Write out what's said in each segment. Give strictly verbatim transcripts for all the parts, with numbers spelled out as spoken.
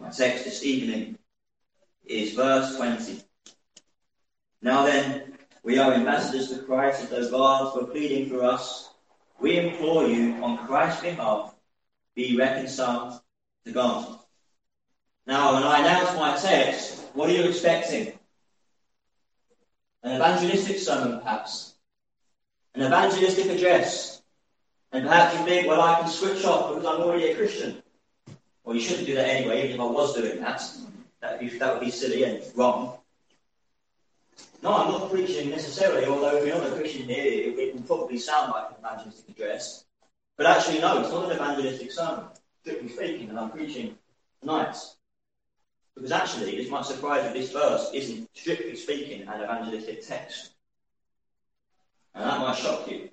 My text this evening is verse twenty. Now then, we are ambassadors for Christ, as though God were pleading for us. We implore you, on Christ's behalf, be reconciled to God. Now, when I announce my text, what are you expecting? An evangelistic sermon, perhaps. An evangelistic address. And perhaps you think, well, I can switch off because I'm already a Christian. Well, you shouldn't do that anyway, even if I was doing that. That would be, that would be silly and wrong. No, I'm not preaching necessarily, although if you're not a Christian here, it, it will probably sound like an evangelistic address. But actually, no, it's not an evangelistic sermon, strictly speaking, and I'm preaching tonight. Because actually, it's much surprise that this verse isn't, strictly speaking, an evangelistic text. And that might shock you.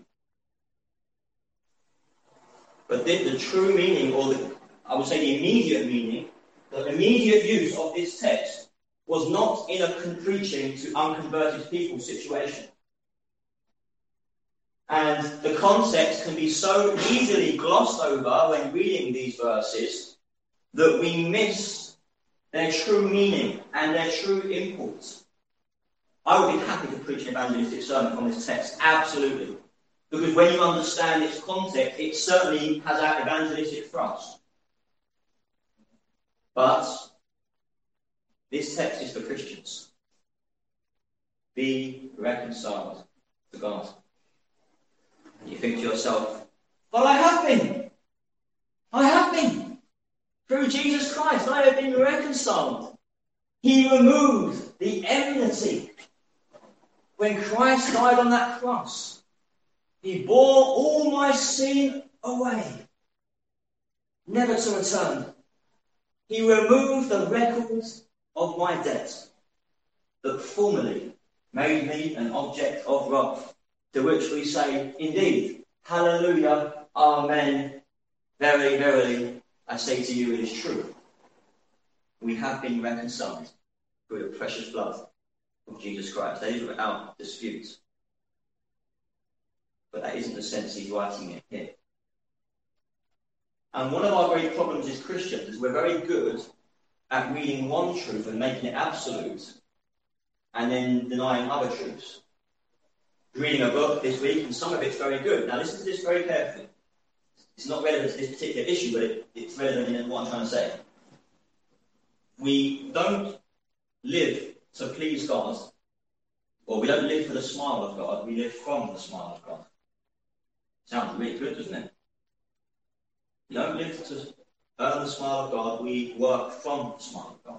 But the, the true meaning, or the, I would say the immediate meaning, the immediate use of this text was not in a preaching to unconverted people situation. And the context can be so easily glossed over when reading these verses that we miss their true meaning and their true import. I would be happy to preach an evangelistic sermon from this text, absolutely. Because when you understand its context, it certainly has an evangelistic thrust. But this text is for Christians. Be reconciled to God. And you think to yourself, well, I have been. I have been. Through Jesus Christ, I have been reconciled. He removed the enmity. When Christ died on that cross, he bore all my sin away, never to return. He removed the records of my debt that formerly made me an object of wrath, to which we say, indeed, hallelujah, amen, verily, verily, I say to you, it is true. We have been reconciled through the precious blood of Jesus Christ. That is without dispute. But that isn't the sense he's writing it here. And one of our great problems as Christians is we're very good at reading one truth and making it absolute, and then denying other truths. Reading a book this week, and some of it's very good. Now listen to this very carefully. It's not relevant to this particular issue, but it, it's relevant in what I'm trying to say. We don't live to please God, or we don't live for the smile of God, we live from the smile of God. Sounds really good, doesn't it? We don't live to earn the smile of God, we work from the smile of God.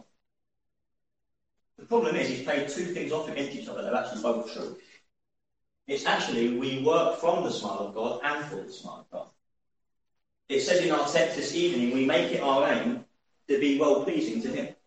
The problem is he's played two things off against each other. They're actually both true. It's actually we work from the smile of God and for the smile of God. It says in our text this evening, we make it our aim to be well-pleasing to him.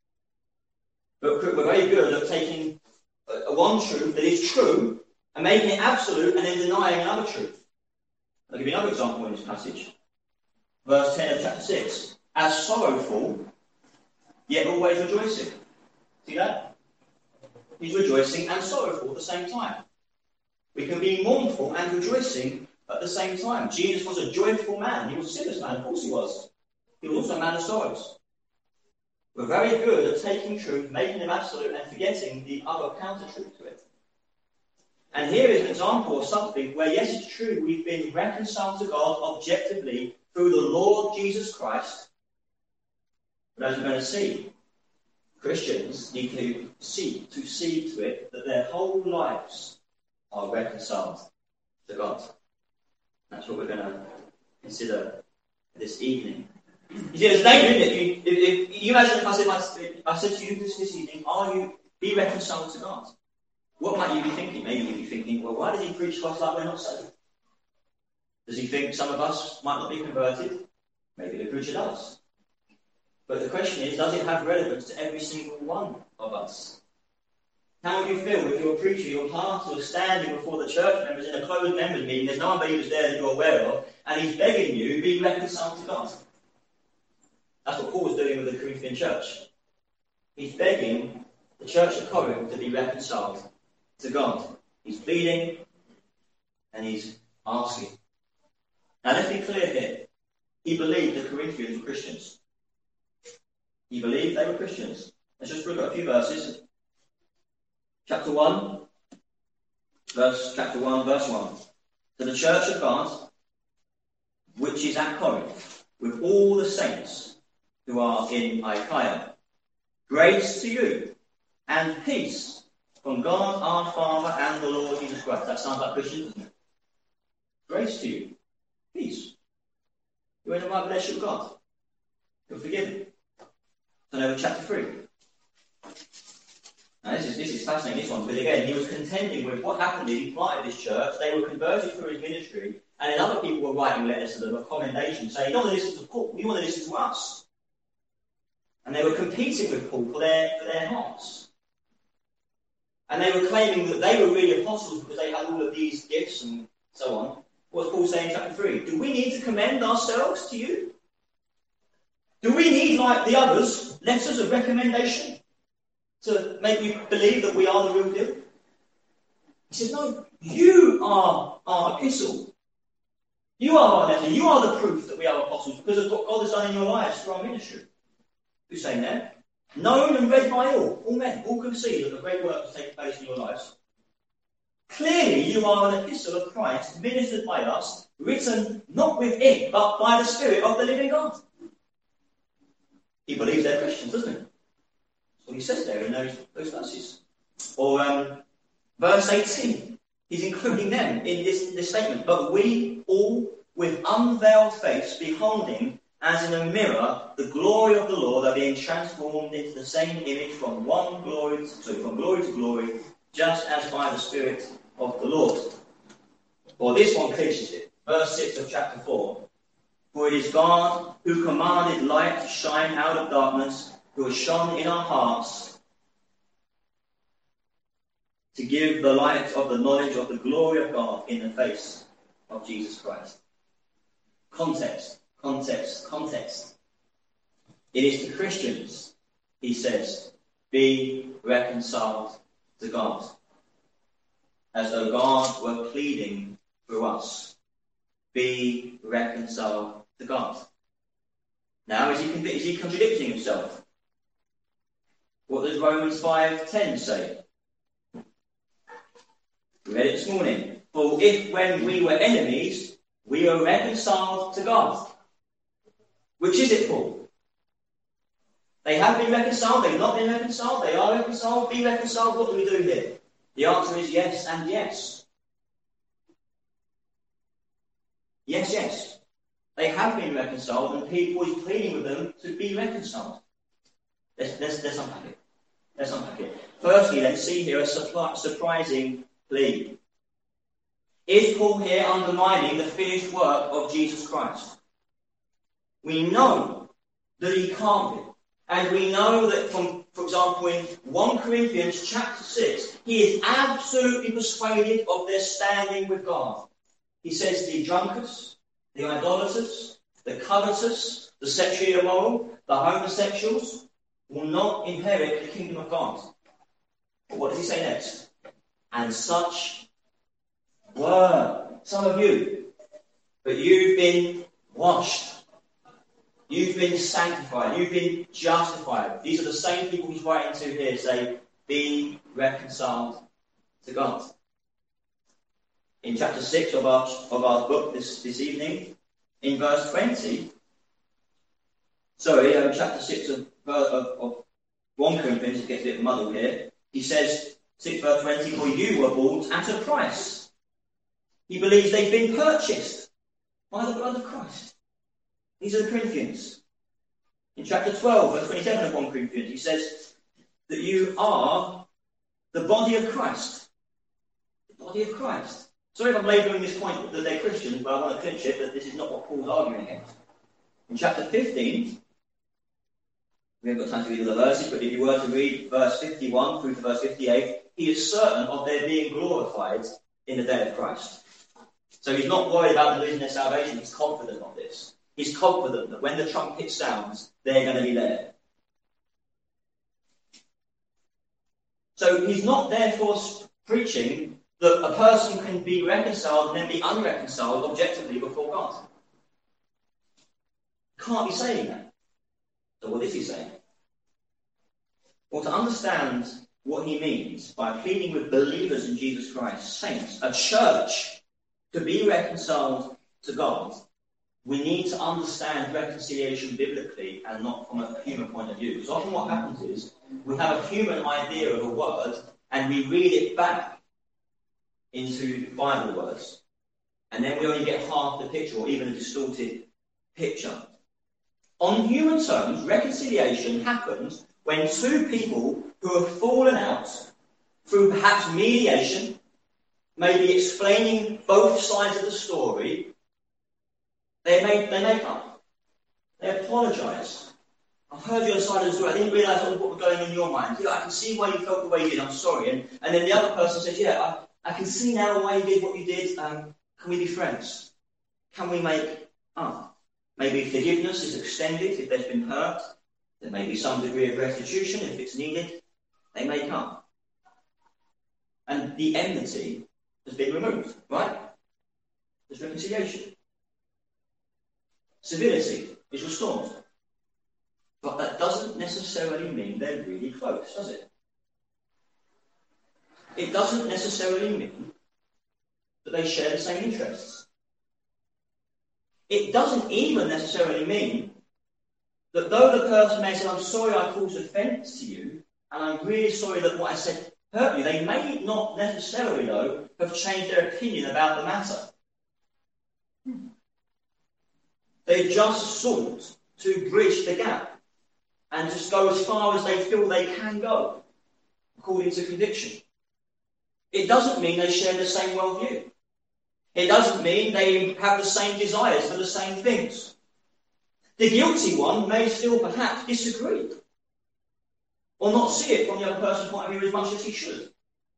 But we're very good at taking a one truth that is true and making it absolute and then denying another truth. I'll give you another example in this passage. Verse ten of chapter six. As sorrowful, yet always rejoicing. See that? He's rejoicing and sorrowful at the same time. We can be mournful and rejoicing at the same time. Jesus was a joyful man. He was a sinless man, of course he was. He was also a man of sorrows. We're very good at taking truth, making them absolute, and forgetting the other counter-truth to it. And here is an example of something where, yes, it's true, we've been reconciled to God objectively through the Lord Jesus Christ. But as we're going to see, Christians need to see, to see to it that their whole lives are reconciled to God. That's what we're going to consider this evening. You see, there's danger in it. If, if, if you imagine if I said, if I said to you this, this evening, are you be reconciled to God? What might you be thinking? Maybe you'd be thinking, well, why does he preach to us like we're not saved? Does he think some of us might not be converted? Maybe the preacher does. But the question is, does it have relevance to every single one of us? How would you feel if you're a preacher, your pastor was standing before the church members in a closed members meeting, there's no unbelievers there that you're aware of, and he's begging you to be reconciled to God? That's what Paul was doing with the Corinthian church. He's begging the church of Corinth to be reconciled to God. He's pleading and he's asking. Now let's be clear here. He believed the Corinthians were Christians. He believed they were Christians. Let's just look at a few verses. Chapter one, verse chapter one, verse one. To the church of God, which is at Corinth, with all the saints who are in Achaia, grace to you and peace from God our Father and the Lord Jesus Christ. That sounds like Christians, doesn't it? Grace to you. Peace. You're in the right relationship with God. You're forgiven. Turn over chapter three. Now this is, this is fascinating, this one, because again, he was contending with what happened. He planted this church, they were converted through his ministry, and then other people were writing letters to them of commendation, saying, you don't want to listen to Paul, you want to listen to us. And they were competing with Paul for their, for their hearts. And they were claiming that they were really apostles because they had all of these gifts and so on. What's Paul saying in chapter three? Do we need to commend ourselves to you? Do we need, like the others, letters of recommendation to make you believe that we are the real deal? He says, no, you are our epistle. You are our letter. You are the proof that we are apostles because of what God has done in your lives through our ministry. Who's saying that? Known and read by all. All men. All can see that the great work has taken place in your lives. Clearly, you are an epistle of Christ, ministered by us, written not with ink, but by the Spirit of the living God. He believes they're Christians, doesn't he? That's what he says there in those, those verses. Or um, verse eighteen. He's including them in this, this statement. But we all, with unveiled face, beholding as in a mirror the glory of the Lord, are being transformed into the same image from one glory to, sorry, from glory to glory, just as by the Spirit of the Lord. Or this one clinches it. Verse six of chapter four. For it is God who commanded light to shine out of darkness, who has shone in our hearts to give the light of the knowledge of the glory of God in the face of Jesus Christ. Context, context, context. It is to Christians, he says, be reconciled to God, as though God were pleading through us. Be reconciled to God. Now, is he, is he contradicting himself? What does Romans five ten say? We read it this morning. For if when we were enemies, we were reconciled to God. Which is it, Paul? They have been reconciled, they've not been reconciled, they are reconciled, be reconciled. What do we do here? The answer is yes and yes. Yes, yes. They have been reconciled, and people is pleading with them to be reconciled. Let's, let's, let's unpack it. Let's unpack it. Firstly, let's see here a surprising plea. Is Paul here undermining the finished work of Jesus Christ? We know that he can't be. And we know that, from, for example, in First Corinthians chapter six, he is absolutely persuaded of their standing with God. He says the drunkards, the idolaters, the covetous, the sexually immoral, the homosexuals will not inherit the kingdom of God. But what does he say next? And such were some of you, but you've been washed. You've been sanctified. You've been justified. These are the same people he's writing to here, say, be reconciled to God. In chapter six of our, of our book this, this evening, in verse twenty, sorry, um, chapter six of, of, of First Corinthians, it gets a bit muddled here, he says, six verse twenty, for you were bought at a price. He believes they've been purchased by the blood of Christ. These are the Corinthians. In chapter twelve, verse twenty-seven of First Corinthians, he says that you are the body of Christ. The body of Christ. Sorry if I'm labouring this point that they're Christians, but I want to clinch it that this is not what Paul's arguing against. In chapter fifteen, we haven't got time to read all the verses, but if you were to read verse fifty-one through to verse fifty-eight, he is certain of their being glorified in the day of Christ. So he's not worried about them losing their salvation, he's confident of this. He's confident that when the trumpet sounds, they're going to be there. So he's not therefore preaching that a person can be reconciled and then be unreconciled objectively before God. Can't be saying that. So what is he saying? Well, to understand what he means by pleading with believers in Jesus Christ, saints, a church, to be reconciled to God, we need to understand reconciliation biblically and not from a human point of view. Because often what happens is we have a human idea of a word and we read it back into Bible words. And then we only get half the picture or even a distorted picture. On human terms, reconciliation happens when two people who have fallen out through perhaps mediation, maybe explaining both sides of the story, they make, they make up. They apologise. I've heard your side of the story. I didn't realise what was going on in your mind. Yeah, I can see why you felt the way you did. I'm sorry. And, and then the other person says, yeah, I, I can see now why you did what you did. Um, can we be friends? Can we make up? Maybe forgiveness is extended if there's been hurt. There may be some degree of restitution if it's needed. They make up. And the enmity has been removed, right? There's reconciliation. Civility is restored. But that doesn't necessarily mean they're really close, does it? It doesn't necessarily mean that they share the same interests. It doesn't even necessarily mean that though the person may say, I'm sorry I caused offence to you, and I'm really sorry that what I said hurt you, they may not necessarily, though, have changed their opinion about the matter. They just sought to bridge the gap and just go as far as they feel they can go, according to conviction. It doesn't mean they share the same worldview. It doesn't mean they have the same desires for the same things. The guilty one may still perhaps disagree or not see it from the other person's point of view as much as he should.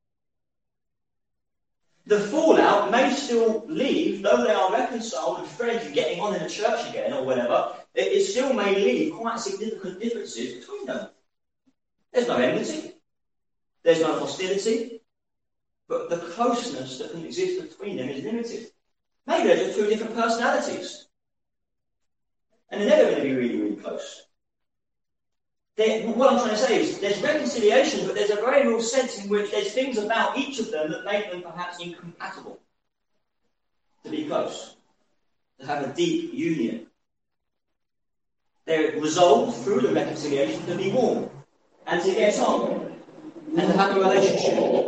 The fallout may still leave, though they are reconciled and friends and getting on in the church again or whatever, it, it still may leave quite significant differences between them. There's no enmity. There's no hostility. But the closeness that can exist between them is limited. Maybe they're just two different personalities. And they're never going to be really, really close. They're, what I'm trying to say is there's reconciliation, but there's a very real sense in which there's things about each of them that make them perhaps incompatible to be close, to have a deep union. They're resolved through the reconciliation to be warm and to get on and to have a relationship.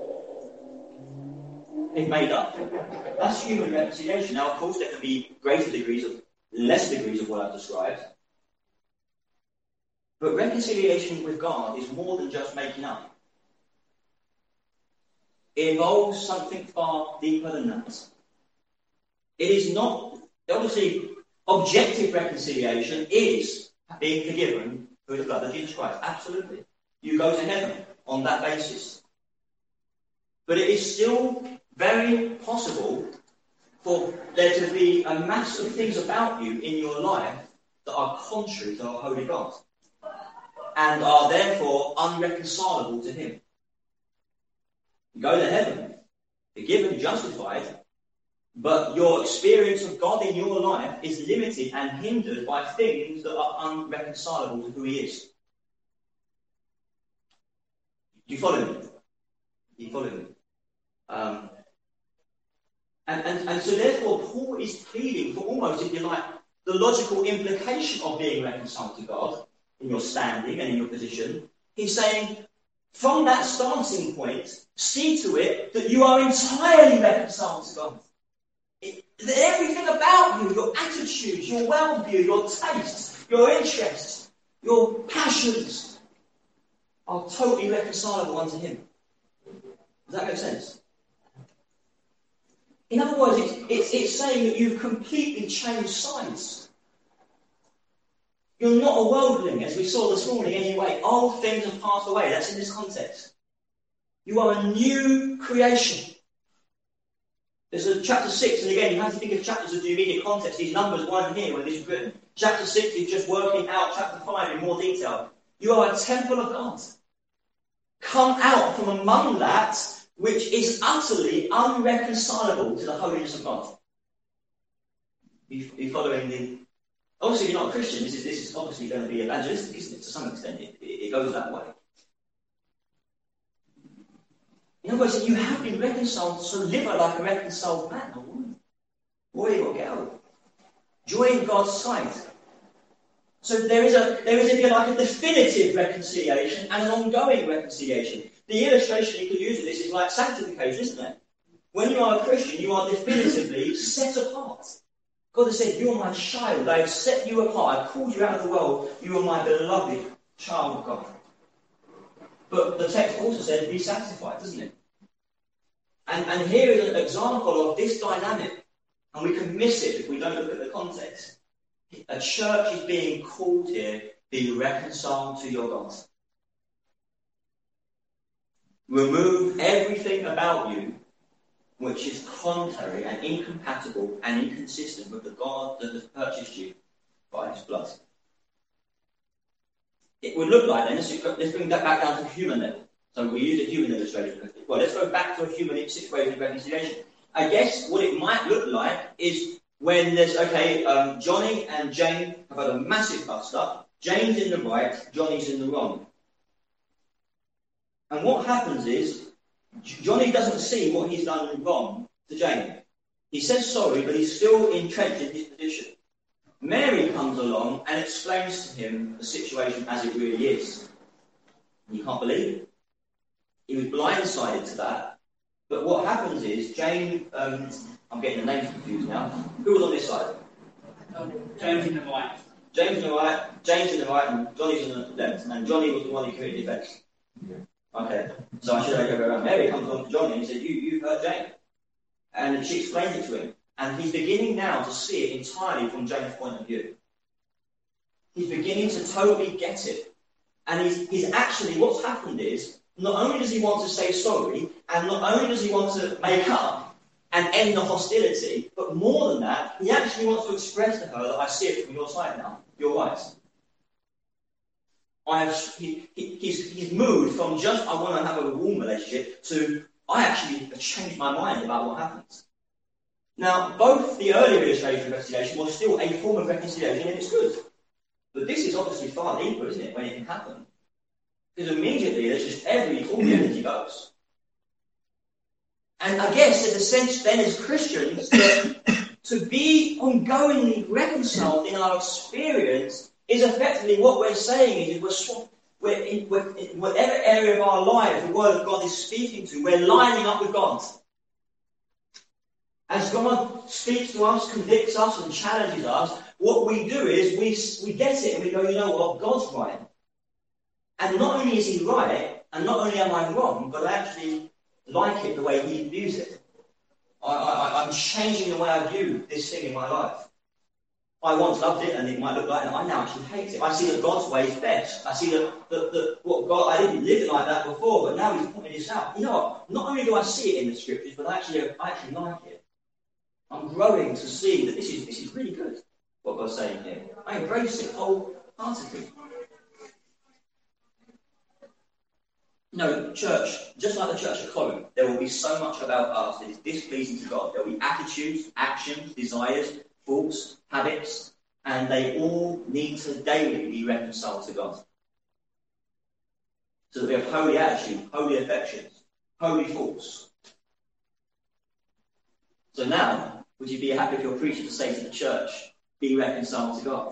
They've made up. That's human reconciliation. Now, of course, there can be greater degrees of, less degrees of what I've described. But reconciliation with God is more than just making up. It involves something far deeper than that. It is not, obviously, objective reconciliation is being forgiven through the blood of Jesus Christ. Absolutely. You go to heaven on that basis. But it is still very possible for there to be a mass of things about you in your life that are contrary to our holy God and are therefore unreconcilable to him. You go to heaven, forgiven, justified, but your experience of God in your life is limited and hindered by things that are unreconcilable to who he is. Do you follow me? Do you follow me? Um, and, and, and so therefore Paul is pleading for almost, if you like, the logical implication of being reconciled to God in your standing and in your position. He's saying, from that starting point, see to it that you are entirely reconciled to God. It, everything about you, your attitudes, your worldview, your tastes, your interests, your passions, are totally reconcilable unto him. Does that make sense? In other words, it's, it's, it's saying that you've completely changed sides. You're not a worldling, as we saw this morning anyway. Old things have passed away. That's in this context. You are a new creation. There's a chapter six, and again, you have to think of chapters of the immediate context. These numbers weren't here when this was written. Chapter six is just working out chapter five in more detail. You are a temple of God. Come out from among that which is utterly unreconcilable to the holiness of God. You, you following the... Obviously, you're not a Christian. This is, this is obviously going to be evangelistic, isn't it? To some extent, it, it goes that way. In other words, you have been reconciled, so live like a reconciled man or woman, boy or girl. Joy in God's sight. So there is a there is, if you like, a definitive reconciliation and an ongoing reconciliation. The illustration you could use of this is like sanctification, isn't it? When you are a Christian, you are definitively set apart. God has said, "You are my child. I have set you apart. I have called you out of the world. You are my beloved child of God." But the text also says, "Be sanctified," doesn't it? And, and here is an example of this dynamic. And we can miss it if we don't look at the context. A church is being called here, be reconciled to your God. Remove everything about you which is contrary and incompatible and inconsistent with the God that has purchased you by his blood. It would look like then, let's, let's bring that back down to human level. So we use a human illustration. Well, let's go back to a human situation of reconciliation. I guess what it might look like is when there's, okay, um, Johnny and Jane have had a massive bust up. Jane's in the right, Johnny's in the wrong. And what happens is, Johnny doesn't see what he's done wrong to Jane. He says sorry, but he's still entrenched in his position. Mary comes along and explains to him the situation as it really is. He can't believe it. He was blindsided to that. But what happens is, Jane, um, I'm getting the names confused now. Who was on this side? James in the right. James in the right, James in the right, and Johnny's in the left. And Johnny was the one who committed the offence. Okay, so I should have go around. Mary comes on to Johnny and said, you, you hurt Jane. And she explained it to him. And he's beginning now to see it entirely from Jane's point of view. He's beginning to totally get it. And he's, he's actually, what's happened is, not only does he want to say sorry, and not only does he want to make up and end the hostility, but more than that, he actually wants to express to her that I see it from your side now. You're right. I have, he, he, he's, he's moved from just, I want to have a warm relationship, to, I actually have changed my mind about what happens. Now, both the earlier illustration of reconciliation was still a form of reconciliation, and it's good. But this is obviously far deeper, isn't it, when it can happen? Because immediately, there's just every, all the energy goes. And I guess, there's a sense then as Christians, that to be ongoingly reconciled in our experience is effectively what we're saying is we're, swap, we're, in, we're in whatever area of our life the Word of God is speaking to, we're lining up with God. As God speaks to us, convicts us and challenges us, what we do is we, we get it and we go, you know what, God's right. And not only is he right, and not only am I wrong, but I actually like it the way he views it. I, I, I'm changing the way I view this thing in my life. I once loved it, and it might look like that. I now actually hate it. I see that God's way is best. I see that, that, that what God, I didn't live it like that before, but now he's pointing this out. You know what? Not only do I see it in the scriptures, but I actually, I actually like it. I'm growing to see that this is this is really good, what God's saying here. I embrace it wholeheartedly. No, church, just like the church at Corinth, there will be so much about us that is displeasing to God. There will be attitudes, actions, desires, thoughts, habits, and they all need to daily be reconciled to God. So that we have holy attitude, holy affections, holy thoughts. So now, would you be happy if your preacher to say to the church, be reconciled to God?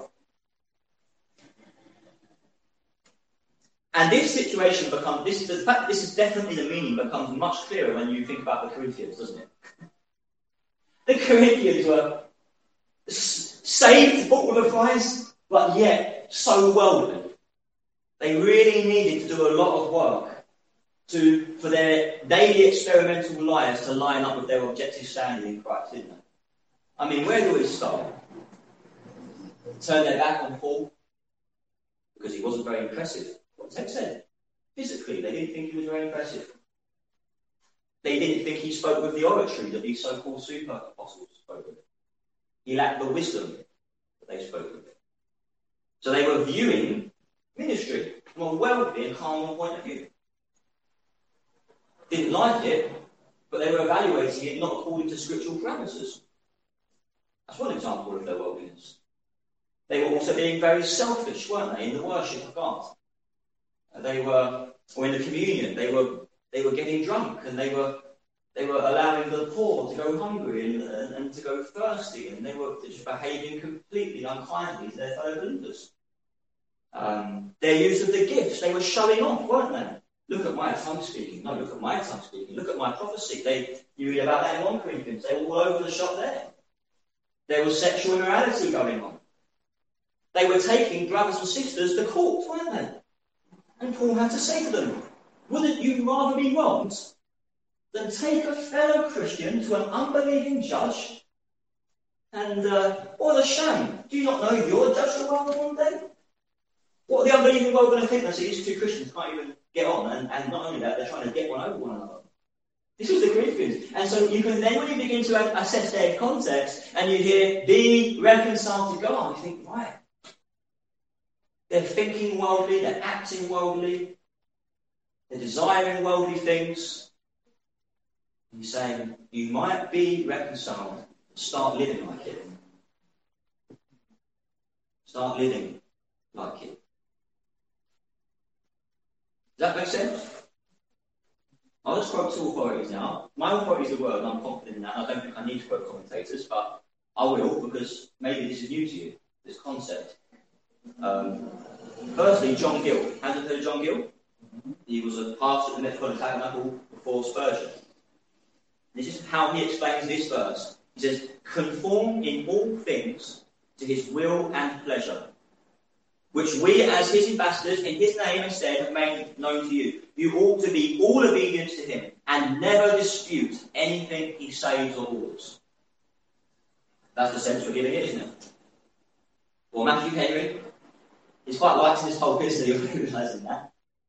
And this situation becomes, this is the fact, this is definitely the meaning becomes much clearer when you think about the Corinthians, doesn't it? The Corinthians were saved, bought with a price, but yet so worldly. They really needed to do a lot of work to for their daily experimental lives to line up with their objective standing in Christ, didn't they? I mean, where do we start? Turn their back on Paul because he wasn't very impressive. What the text said. Physically, they didn't think he was very impressive. They didn't think he spoke with the oratory that these so-called super apostles spoke with. He lacked the wisdom that they spoke with. So they were viewing ministry from a worldly and carnal point of view. Didn't like it, but they were evaluating it not according to scriptural parameters. That's one example of their worldliness. They were also being very selfish, weren't they, in the worship of God. They were, or in the communion, they were they were getting drunk, and they were they were allowing the poor to go hungry and, and, and to go thirsty, and they were just behaving completely unkindly to their fellow believers. Um, their use of the gifts, they were showing off, weren't they? Look at my tongue speaking. No, look at my tongue speaking. Look at my prophecy. They, you read about that in First Corinthians. They were all over the shop there. There was sexual immorality going on. They were taking brothers and sisters to court, weren't they? And Paul had to say to them, wouldn't you rather be wronged than take a fellow Christian to an unbelieving judge? And uh, what a shame. Do you not know you're judged the world one day? What are the unbelieving world going to think? They say these two Christians can't even get on, and, and not only that, they're trying to get one over one another. This was the Corinthians. And so you can then, when you begin to assess their context, and you hear, be reconciled to God, you think, right. They're thinking worldly, they're acting worldly, they're desiring worldly things. And you're saying, you might be reconciled, start living like it. Start living like it. Does that make sense? I'll just quote two authorities now. My authority is the word, and I'm confident in that. I don't think I need to quote commentators, but I will, because maybe this is new to you, this concept. Um, firstly, John Gill. Have you heard of John Gill? He was a pastor at the Metropolitan Tabernacle before Spurgeon. This is how he explains this verse. He says, conform in all things to his will and pleasure, which we as his ambassadors in his name instead have made known to you. You ought to be all obedient to him and never dispute anything he says or orders. That's the sense we're giving it, isn't it? Well, Matthew Henry is quite light in this whole history of realising that.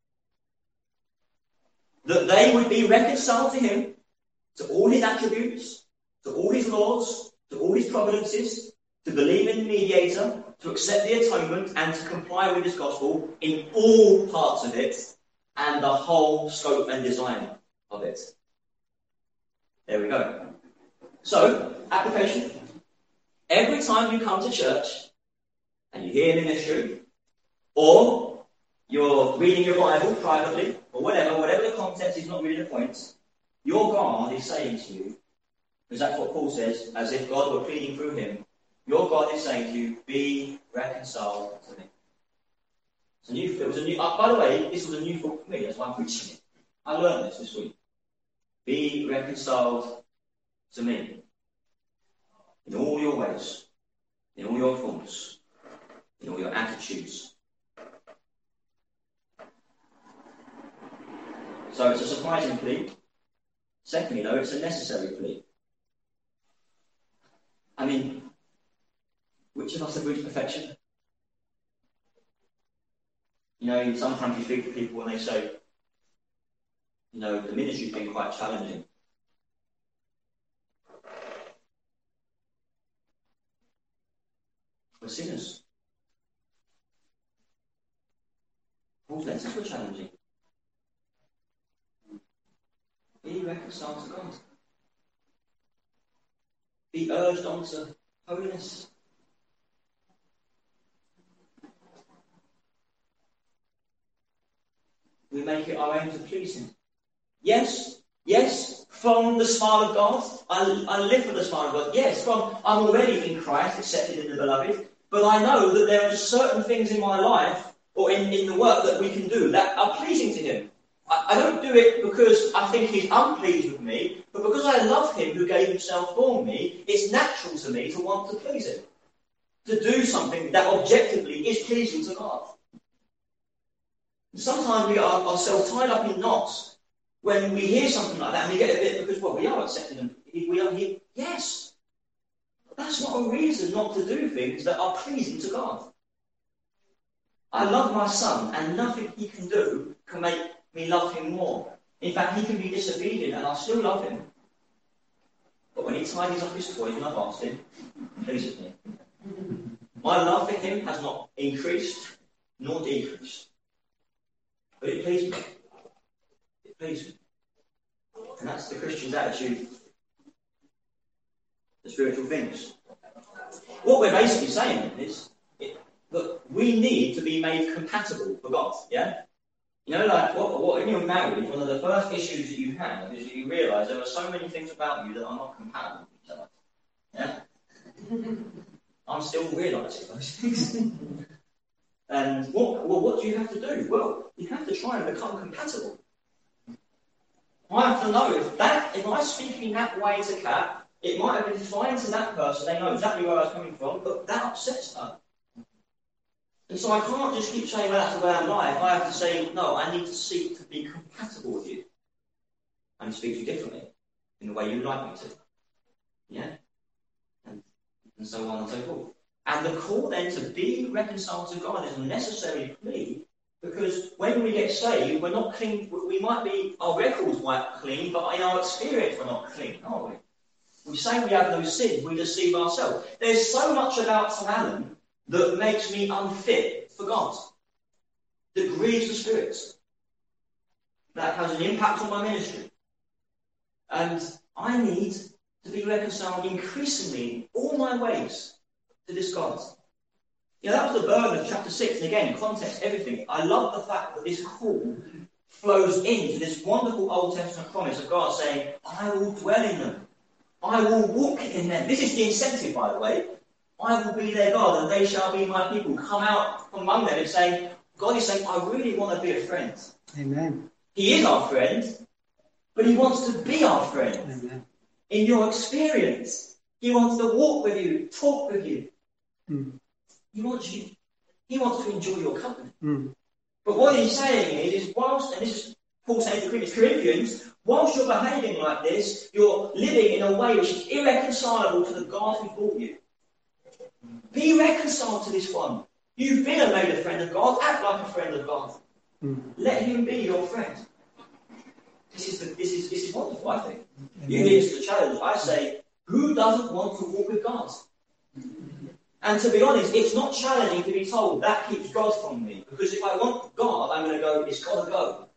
That they would be reconciled to him, to all his attributes, to all his laws, to all his providences, to believe in the mediator, to accept the atonement, and to comply with his gospel in all parts of it, and the whole scope and design of it. There we go. So, application. Every time you come to church, and you hear ministry, or you're reading your Bible privately, or whatever, whatever the context is, not really the point, your God is saying to you, because that's what Paul says, as if God were pleading through him, your God is saying to you, be reconciled to me. It's a new, it was a new, uh, by the way, this was a new thought for me, that's why I'm preaching it. I learned this this week. Be reconciled to me. In all your ways, in all your thoughts, in all your attitudes. So it's a surprising plea. Secondly, though, it's a necessary plea. I mean, which of us have reached perfection? You know, sometimes you speak to people and they say, you know, the ministry's been quite challenging. We're sinners. Paul's letters were challenging. Be reconciled to God. Be urged on to holiness. We make it our aim to please him. Yes, yes, from the smile of God. I, I live for the smile of God. Yes, from I'm already in Christ, accepted in the beloved. But I know that there are just certain things in my life or in, in the work that we can do that are pleasing to him. I, I don't do it because I think he's unpleased with me, but because I love him who gave himself for me, it's natural to me to want to please him. To do something that objectively is pleasing to God. Sometimes we are ourselves tied up in knots when we hear something like that and we get a bit, because, well, we are accepting them. We are here. Yes. But that's not a reason not to do things that are pleasing to God. I love my son, and nothing he can do can make me love him more. In fact, he can be disobedient and I still love him. But when he tidies up his toys and I've asked him, it pleases me. My love for him has not increased nor decreased. But it pleases me. It pleases me. And that's the Christian's attitude to spiritual things. What we're basically saying is it, that we need to be made compatible for God, yeah? You know, like, what, what, when you're married, one of the first issues that you have is that you realise there are so many things about you that are not compatible with each other. Yeah? I'm still realising those things. And what, well, what do you have to do? Well, you have to try and become compatible. I have to know if that, if I speak in that way to Kat, it might have been fine to that person, they know exactly where I was coming from, but that upsets her. And so I can't just keep saying, well, that's the way I life. I have to say, no, I need to seek to be compatible with you. And speak to you differently, in the way you like me to. Yeah? And, and so on and so forth. And the call then to be reconciled to God is a necessary plea, because when we get saved, we're not clean. We might be, our records might be clean, but in our experience, we're not clean, are we? We say we have no sin, we deceive ourselves. There's so much about St Alan that makes me unfit for God, that grieves the Spirit, that has an impact on my ministry. And I need to be reconciled increasingly in all my ways to this God. You know, that was the burden of chapter six, and again, context, everything. I love the fact that this call flows into this wonderful Old Testament promise of God saying, I will dwell in them. I will walk in them. This is the incentive, by the way. I will be their God, and they shall be my people. Come out from among them and saying, God is saying, I really want to be a friend. Amen. He is our friend, but he wants to be our friend. Amen. In your experience, he wants to walk with you, talk with you. Mm. He wants you. He wants to enjoy your company. Mm. But what he's saying is, is whilst, and this is Paul saying to Corinthians, whilst you're behaving like this, you're living in a way which is irreconcilable to the God who brought you. Be reconciled to this one. You've been made a friend of God. Act like a friend of God. Mm. Let him be your friend. This is the, this is this is wonderful, I think. Amen. You hear the challenge. I say, who doesn't want to walk with God? And to be honest, it's not challenging to be told that keeps God from me. Because if I want God, I'm going to go, it's got to go.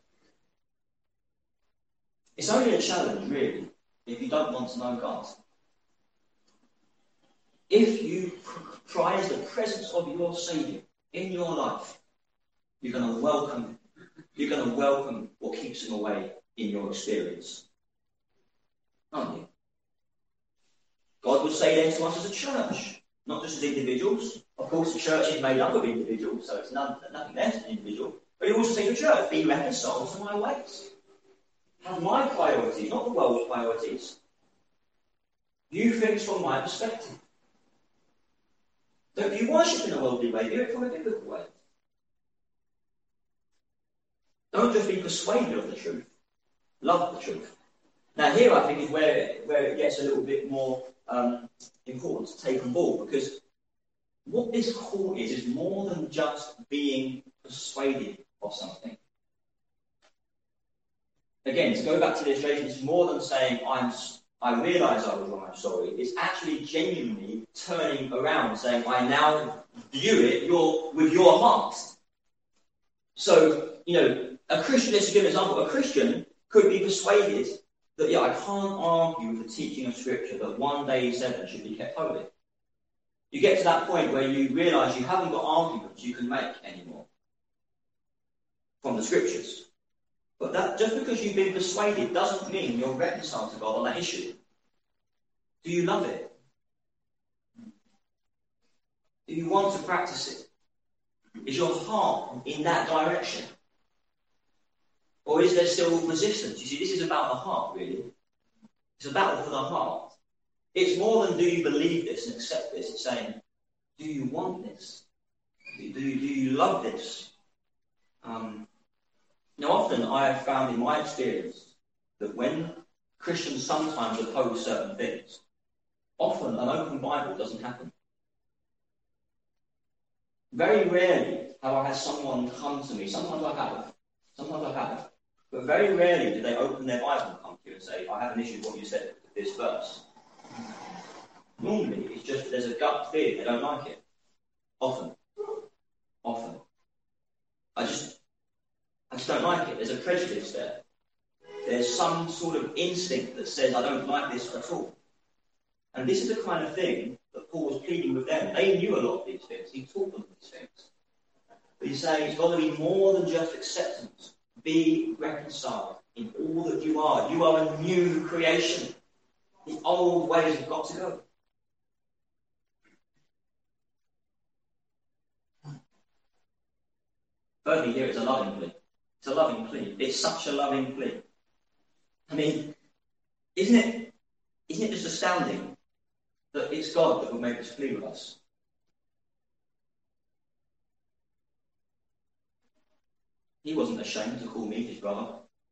It's only a challenge, really, if you don't want to know God. If you prize the presence of your Saviour in your life, you're going to welcome, you're going to welcome what keeps him away in your experience. Aren't you? God would say then to us as a church, not just as individuals. Of course, the church is made up of individuals, so it's none, nothing less than individual. But he also say to the church, be reconciled to my ways. Have my priorities, not the world's priorities. View things from my perspective. Don't view worship in a worldly way, view it from a biblical way. Don't just be persuaded of the truth. Love the truth. Now here I think is where it, where it gets a little bit more um, important to take on board, because what this call is is more than just being persuaded of something. Again, to go back to the illustration, it's more than saying I'm I realise I was wrong, I'm sorry. It's actually genuinely turning around and saying I now view it your, with your heart. So, you know, a Christian, let's give an example, a Christian could be persuaded that, yeah, I can't argue with the teaching of Scripture that one day in seven should be kept holy. You get to that point where you realise you haven't got arguments you can make anymore from the Scriptures. But that just because you've been persuaded doesn't mean you're reconciled to God on that issue. Do you love it? Do you want to practice it? Is your heart in that direction? Or is there still resistance? You see, this is about the heart, really. It's a battle for the heart. It's more than do you believe this and accept this. It's saying, do you want this? Do you, do you love this? Um, now, often I have found in my experience that when Christians sometimes oppose certain things, often an open Bible doesn't happen. Very rarely have I had someone come to me. Sometimes I have. Sometimes I have. But very rarely do they open their Bible and come to you and say, I have an issue with what you said with this verse. Normally, it's just there's a gut feeling. They don't like it. Often. Often. I just, I just don't like it. There's a prejudice there. There's some sort of instinct that says, I don't like this at all. And this is the kind of thing that Paul was pleading with them. They knew a lot of these things. He taught them these things. But he's saying it's got to be more than just acceptance Be reconciled in all that you are. You are a new creation. The old ways have got to go. Thirdly, here it's a loving plea. It's a loving plea. It's such a loving plea. I mean, isn't it, isn't it just astounding that it's God that will make this plea with us? He wasn't ashamed to call me his brother.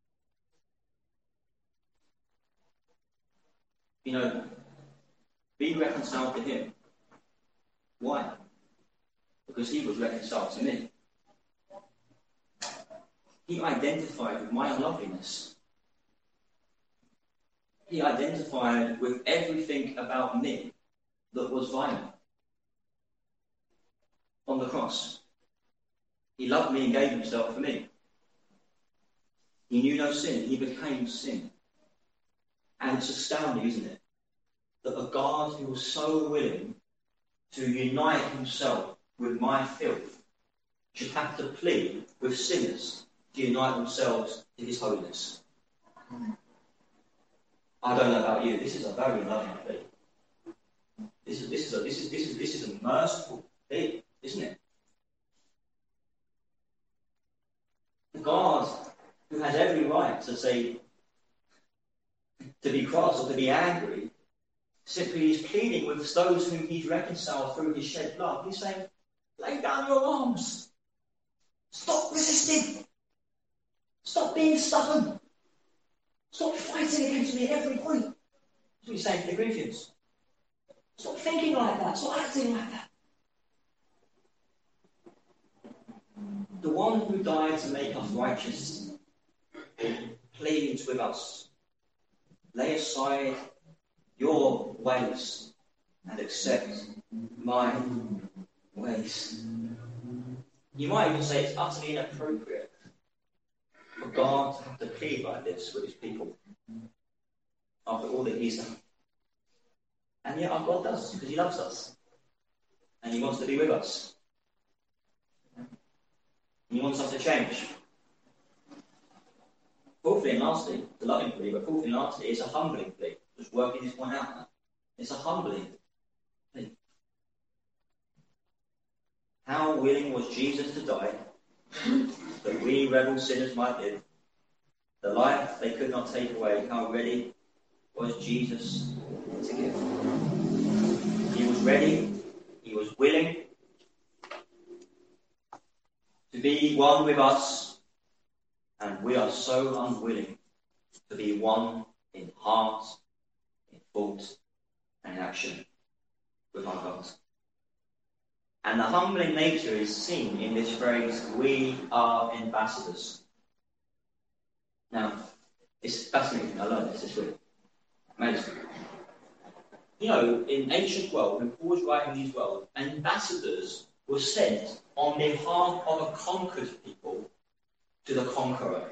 You know, be reconciled to him. Why? Because he was reconciled to me. He identified with my unloveliness. He identified with everything about me that was violent. On the cross, he loved me and gave himself for me. He knew no sin. He became sin. And it's astounding, isn't it, that a God who was so willing to unite himself with my filth should have to plead with sinners to unite themselves to his holiness. I don't know about you. This is a very loving plea. This is this is a this is this is this is a merciful plea, isn't it? The God who has every right to say, to be cross or to be angry, simply is pleading with those whom he's reconciled through his shed blood. He's saying, lay down your arms. Stop resisting. Stop being stubborn. Stop fighting against me at every point. That's what he's saying to the Corinthians. Stop thinking like that. Stop acting like that. The one who died to make us righteous pleads with us. Lay aside your ways and accept my ways. You might even say it's utterly inappropriate for God to have to plead like this with his people after all that he's done. And yet our God does, because he loves us. And he wants to be with us. He wants us to change. Fourthly and lastly, the loving plea, but fourthly and lastly, it's a humbling plea. Just working this one out now. It's a humbling plea. How willing was Jesus to die that we rebel sinners might live? The life they could not take away, how ready was Jesus to give? He was ready, he was willing to be one with us, and we are so unwilling to be one in heart, in thought, and in action with our God. And the humbling nature is seen in this phrase, we are ambassadors. Now, it's fascinating. I learned this this week. Amazing. You know, in ancient world, when Paul was writing these worlds, ambassadors were sent on behalf of a conquered people to the conqueror.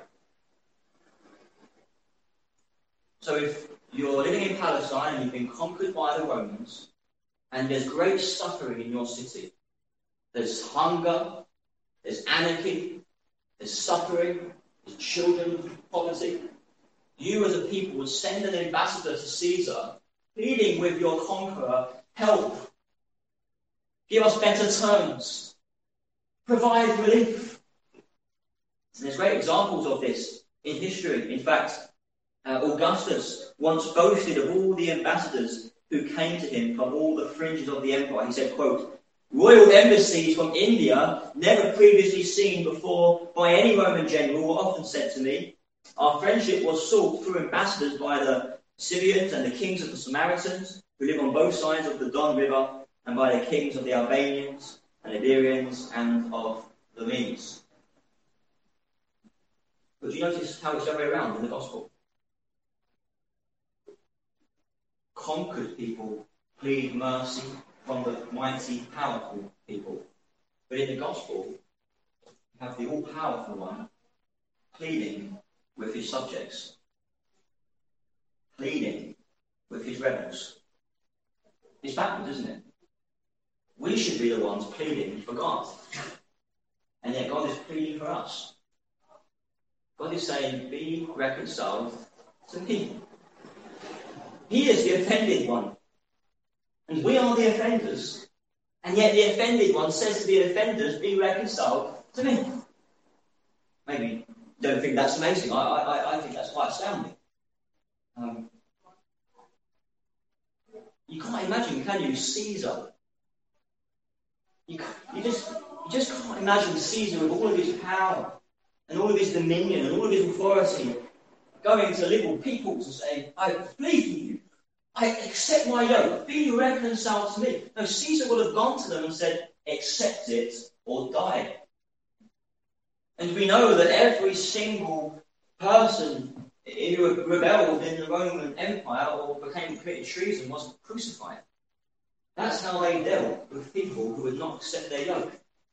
So if you're living in Palestine and you've been conquered by the Romans, and there's great suffering in your city, there's hunger, there's anarchy, there's suffering, there's children, poverty, you as a people would send an ambassador to Caesar, pleading with your conqueror, help, give us better terms, provide relief. And there's great examples of this in history. In fact, uh, Augustus once boasted of all the ambassadors who came to him from all the fringes of the empire. He said, quote, royal embassies from India, never previously seen before by any Roman general, were often sent to me. Our friendship was sought through ambassadors by the Syrians and the kings of the Samaritans, who live on both sides of the Don River, and by the kings of the Albanians and Iberians and of the Medes. But do you notice how it's the other way around in the gospel? Conquered people plead mercy from the mighty, powerful people. But in the gospel, you have the all-powerful one pleading with his subjects, pleading with his rebels. It's backwards, isn't it? We should be the ones pleading for God. And yet God is pleading for us. God is saying, be reconciled to me. He is the offended one. And we are the offenders. And yet the offended one says to the offenders, be reconciled to me. Maybe you don't think that's amazing. I, I, I think that's quite astounding. Um, you can't imagine, can you, Caesar? You, you, just, you just can't imagine Caesar with all of his power and all of his dominion and all of his authority going to little peoples and saying, I plead with you, I accept my yoke, be reconciled to me. No, Caesar would have gone to them and said, accept it or die. And we know that every single person who rebelled in the Roman Empire or became committed treason was crucified. That's how they dealt with people who would not accept their yoke.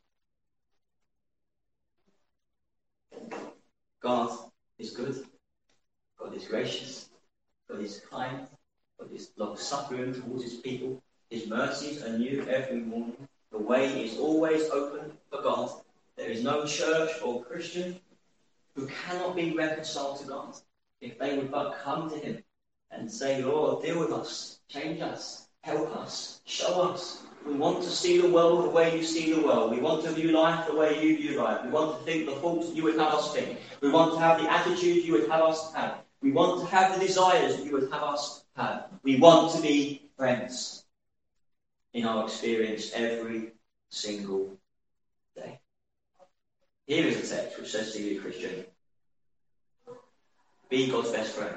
God is good. God is gracious. God is kind. God is long-suffering towards his people. His mercies are new every morning. The way is always open for God. There is no church or Christian who cannot be reconciled to God if they would but come to him and say, Lord, deal with us, change us, help us, show us. We want to see the world the way you see the world. We want to view life the way you view life. We want to think the thoughts that you would have us think. We want to have the attitude you would have us have. We want to have the desires that you would have us have. We want to be friends in our experience every single day. Here is a text which says to you, Christian, be God's best friend.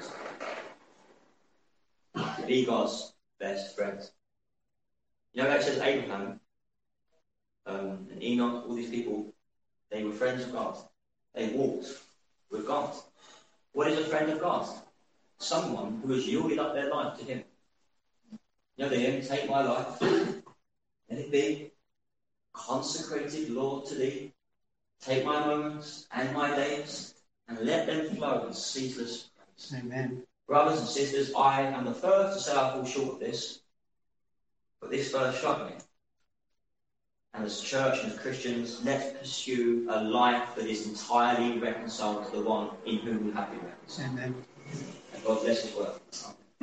Be God's best friend. You know, like it says Abraham um, and Enoch, all these people, they were friends of God. They walked with God. What is a friend of God? Someone who has yielded up their life to him. You know, the hymn, take my life, let it be consecrated, Lord, to thee. Take my moments and my days, and let them flow in ceaseless praise. Amen. Brothers and sisters, I am the first to say I fall short of this, but this verse struck me. And as a church and as Christians, let's pursue a life that is entirely reconciled to the one in whom we have been reconciled. Amen. And God bless his word.